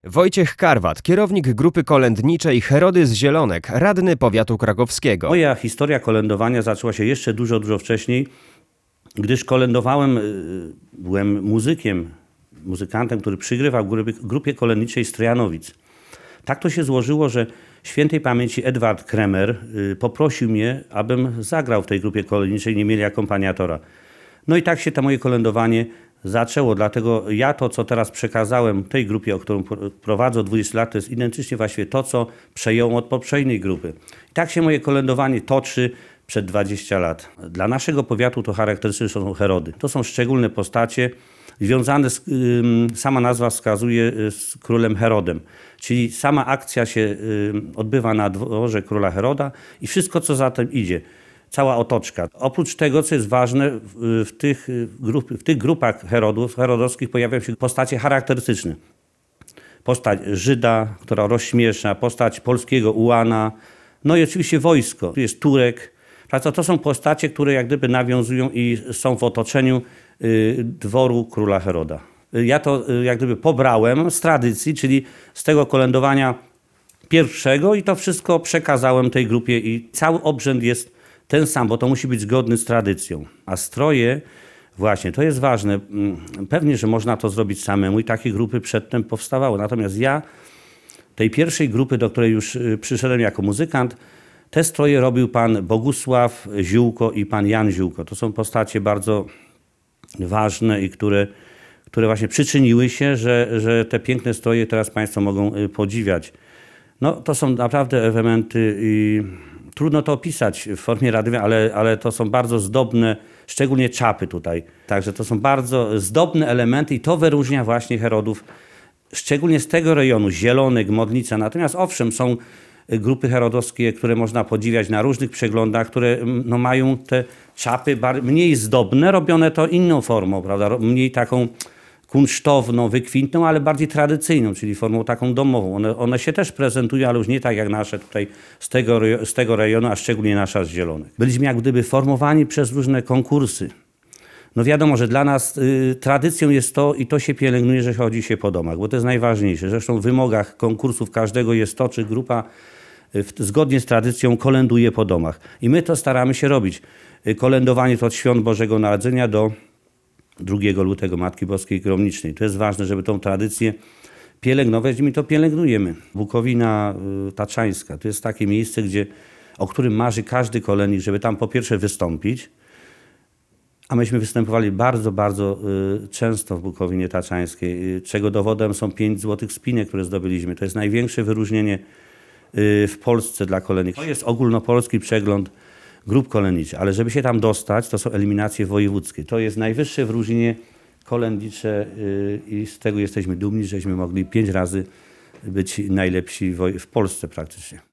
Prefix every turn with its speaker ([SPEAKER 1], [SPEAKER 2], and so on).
[SPEAKER 1] Wojciech Karwat, kierownik grupy kolędniczej Herody z Zielonek, radny powiatu krakowskiego.
[SPEAKER 2] Moja historia kolędowania zaczęła się jeszcze dużo wcześniej, gdyż kolędowałem, byłem muzykantem, który przygrywał w grupie kolędniczej z Trojanowic. Tak to się złożyło, że świętej pamięci Edward Kremer poprosił mnie, abym zagrał w tej grupie kolędniczej, nie mieli akompaniatora. No i tak się to moje kolędowanie zaczęło, dlatego ja to, co teraz przekazałem tej grupie, o którą prowadzę od 20 lat, to jest identycznie właściwie to, co przejąłem od poprzedniej grupy. I tak się moje kolędowanie toczy przed 20 lat. Dla naszego powiatu to charakterystyczne są Herody. To są szczególne postacie związane sama nazwa wskazuje, z królem Herodem. Czyli sama akcja się odbywa na dworze króla Heroda i wszystko, co za tym idzie. Cała otoczka. Oprócz tego, co jest ważne, w tych grupach herodowskich pojawiają się postacie charakterystyczne. Postać Żyda, która rozśmiesza, postać polskiego ułana, no i oczywiście wojsko. Tu jest Turek. To są postacie, które jak gdyby nawiązują i są w otoczeniu dworu króla Heroda. Ja to jak gdyby pobrałem z tradycji, czyli z tego kolędowania pierwszego i to wszystko przekazałem tej grupie i cały obrzęd jest ten sam, bo to musi być zgodny z tradycją. A stroje, właśnie, to jest ważne. Pewnie, że można to zrobić samemu i takie grupy przedtem powstawały. Natomiast ja, tej pierwszej grupy, do której już przyszedłem jako muzykant, te stroje robił pan Bogusław Ziółko i pan Jan Ziółko. To są postacie bardzo ważne i które właśnie przyczyniły się, że te piękne stroje teraz państwo mogą podziwiać. No, to są naprawdę elementy i trudno to opisać w formie radiowej, ale to są bardzo zdobne, szczególnie czapy tutaj. Także to są bardzo zdobne elementy i to wyróżnia właśnie Herodów, szczególnie z tego rejonu, Zielonek, Modlica. Natomiast owszem, są grupy herodowskie, które można podziwiać na różnych przeglądach, które no, mają te czapy mniej zdobne, robione to inną formą, prawda? Mniej taką kunsztowną, wykwintną, ale bardziej tradycyjną, czyli formą taką domową. One się też prezentują, ale już nie tak jak nasze tutaj z tego rejonu, a szczególnie nasza z Zielonek. Byliśmy jak gdyby formowani przez różne konkursy. No wiadomo, że dla nas tradycją jest to i to się pielęgnuje, że chodzi się po domach, bo to jest najważniejsze. Zresztą w wymogach konkursów każdego jest to, czy grupa zgodnie z tradycją kolęduje po domach. I my to staramy się robić. Kolędowanie to od świąt Bożego Narodzenia do 2 lutego Matki Boskiej Gromnicznej. To jest ważne, żeby tą tradycję pielęgnować i my to pielęgnujemy. Bukowina Taczańska to jest takie miejsce, o którym marzy każdy kolędnik, żeby tam po pierwsze wystąpić, a myśmy występowali bardzo często w Bukowinie Taczańskiej, czego dowodem są 5 złotych spinek, które zdobyliśmy. To jest największe wyróżnienie w Polsce dla kolędników. To jest ogólnopolski przegląd grup kolędniczych, ale żeby się tam dostać, to są eliminacje wojewódzkie. To jest najwyższe wyróżnienie kolędnicze i z tego jesteśmy dumni, żeśmy mogli 5 razy być najlepsi w Polsce praktycznie.